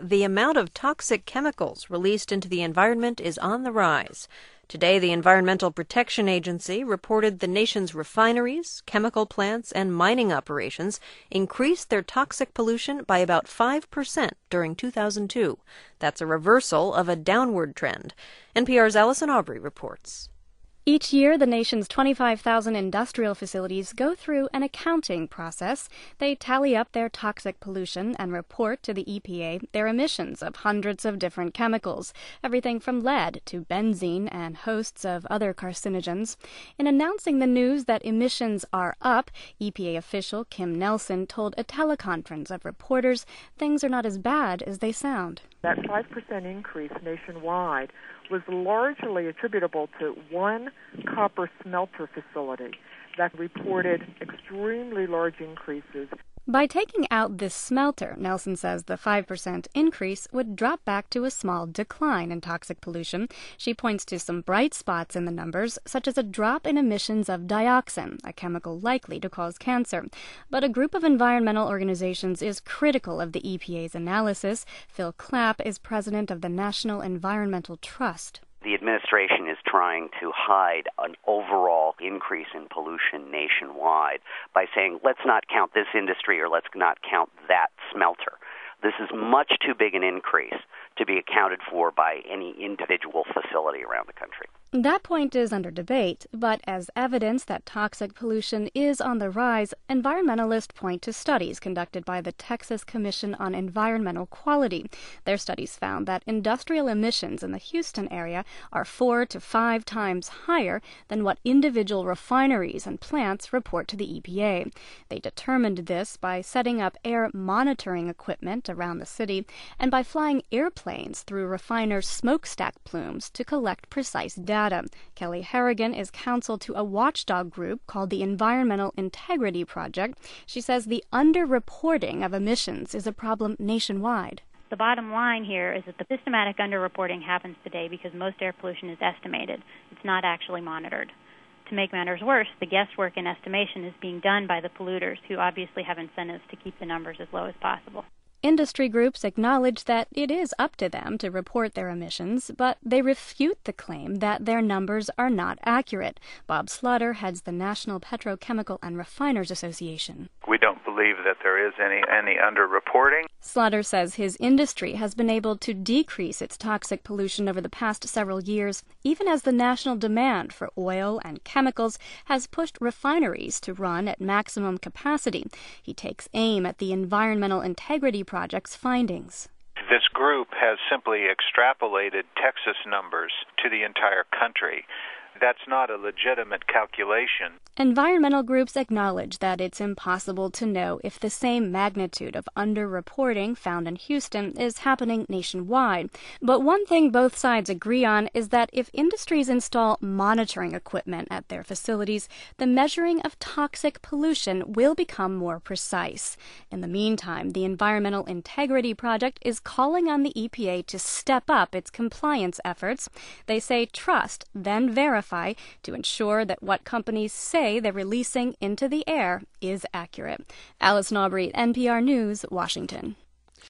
the amount of toxic chemicals released into the environment is on the rise. Today, the Environmental Protection Agency reported the nation's refineries, chemical plants, and mining operations increased their toxic pollution by about 5% during 2002. That's a reversal of a downward trend. NPR's Allison Aubrey reports. Each year, the nation's 25,000 industrial facilities go through an accounting process. They tally up their toxic pollution and report to the EPA their emissions of hundreds of different chemicals, everything from lead to benzene and hosts of other carcinogens. In announcing the news that emissions are up, EPA official Kim Nelson told a teleconference of reporters things are not as bad as they sound. That 5% increase nationwide was largely attributable to one copper smelter facility that reported extremely large increases. By taking out this smelter, Nelson says the 5% increase would drop back to a small decline in toxic pollution. She points to some bright spots in the numbers, such as a drop in emissions of dioxin, a chemical likely to cause cancer. But a group of environmental organizations is critical of the EPA's analysis. Phil Clapp is president of the National Environmental Trust. The administration is trying to hide an overall increase in pollution nationwide by saying, let's not count this industry or let's not count that smelter. This is much too big an increase to be accounted for by any individual facility around the country. That point is under debate, but as evidence that toxic pollution is on the rise, environmentalists point to studies conducted by the Texas Commission on Environmental Quality. Their studies found that industrial emissions in the Houston area are 4 to 5 times higher than what individual refineries and plants report to the EPA. They determined this by setting up air monitoring equipment around the city and by flying airplanes through refiners' smokestack plumes to collect precise data. Kelly Harrigan is counsel to a watchdog group called the Environmental Integrity Project. She says the underreporting of emissions is a problem nationwide. The bottom line here is that the systematic underreporting happens today because most air pollution is estimated. It's not actually monitored. To make matters worse, the guesswork and estimation is being done by the polluters, who obviously have incentives to keep the numbers as low as possible. Industry groups acknowledge that it is up to them to report their emissions, but they refute the claim that their numbers are not accurate. Bob Slaughter heads the National Petrochemical and Refiners Association. We don't believe that there is any underreporting. Slaughter says his industry has been able to decrease its toxic pollution over the past several years, even as the national demand for oil and chemicals has pushed refineries to run at maximum capacity. He takes aim at the Environmental Integrity Project's findings. This group has simply extrapolated Texas numbers to the entire country. That's not a legitimate calculation. Environmental groups acknowledge that it's impossible to know if the same magnitude of underreporting found in Houston is happening nationwide. But one thing both sides agree on is that if industries install monitoring equipment at their facilities, the measuring of toxic pollution will become more precise. In the meantime, the Environmental Integrity Project is calling on the EPA to step up its compliance efforts. They say trust, then verify to ensure that what companies say they're releasing into the air is accurate. Allison Aubrey, NPR News, Washington.